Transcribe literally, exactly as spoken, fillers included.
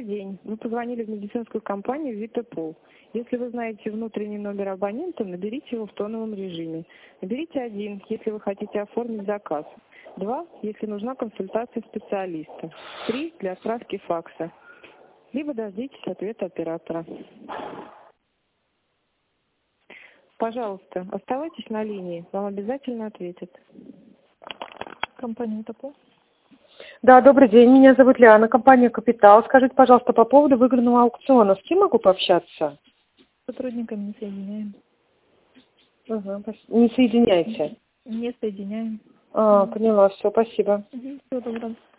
день. Вы позвонили в медицинскую компанию Витапол. Если вы знаете внутренний номер абонента, наберите его в тоновом режиме. Наберите один, если вы хотите оформить заказ. Два, если нужна консультация специалиста. Три, для отправки факса. Либо дождитесь ответа оператора. Пожалуйста, оставайтесь на линии, вам обязательно ответят. Компания Витапол. Да, добрый день, меня зовут Лиана, компания «Капитал». Скажите, пожалуйста, по поводу выигранного аукциона, с кем могу пообщаться? С сотрудниками не соединяем. Ага, не соединяйте. Не соединяем. А, поняла, все, спасибо. Угу, всего доброго.